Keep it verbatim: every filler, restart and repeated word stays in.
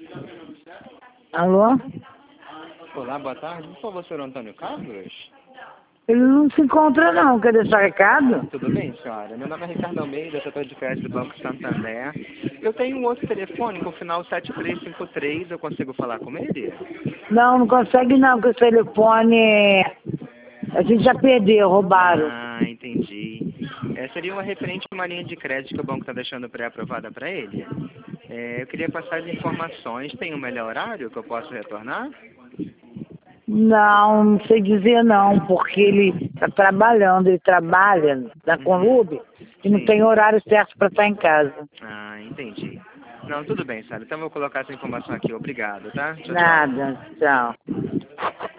Alô? Olá, boa tarde. Por favor, senhor Antônio Carlos? Ele não se encontra não, quer deixar recado? Tudo bem, senhora? Meu nome é Ricardo Almeida, setor de crédito do Banco Santander. Eu tenho um outro telefone com o final sete três cinco três, eu consigo falar com ele? Não, não consegue não, porque o telefone a gente já perdeu, roubaram. Ah, entendi. É, seria uma referente a uma linha de crédito que o banco está deixando pré-aprovada para ele. É, eu queria passar as informações. Tem um melhor horário que eu posso retornar? Não, não sei dizer não, porque ele está trabalhando, ele trabalha na Conlube e não Sim. tem horário certo para estar em casa. Ah, entendi. Não, tudo bem, Sara. Então eu vou colocar essa informação aqui. Obrigado, tá? Tchau, tchau. Nada, tchau.